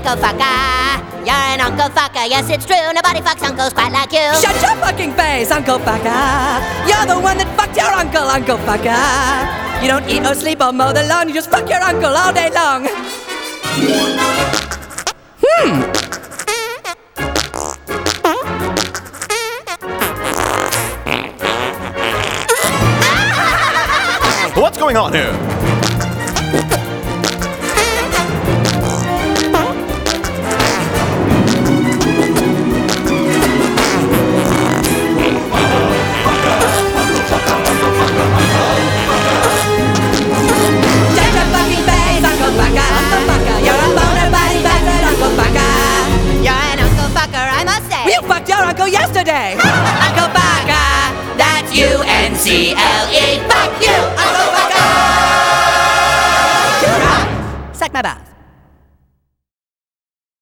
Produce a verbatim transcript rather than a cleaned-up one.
Uncle Fucker. You're an Uncle Fucker, yes it's true. Nobody fucks uncles quite like you. Shut your fucking face, Uncle Fucker. You're the one that fucked your uncle, Uncle Fucker. You don't eat or sleep or mow the lawn, you just fuck your uncle all day long. Hmm. What's going on here? You fucked your uncle yesterday! Uncle Fucker, that's U N C L E. Fuck you, Uncle Fucker! Suck my balls.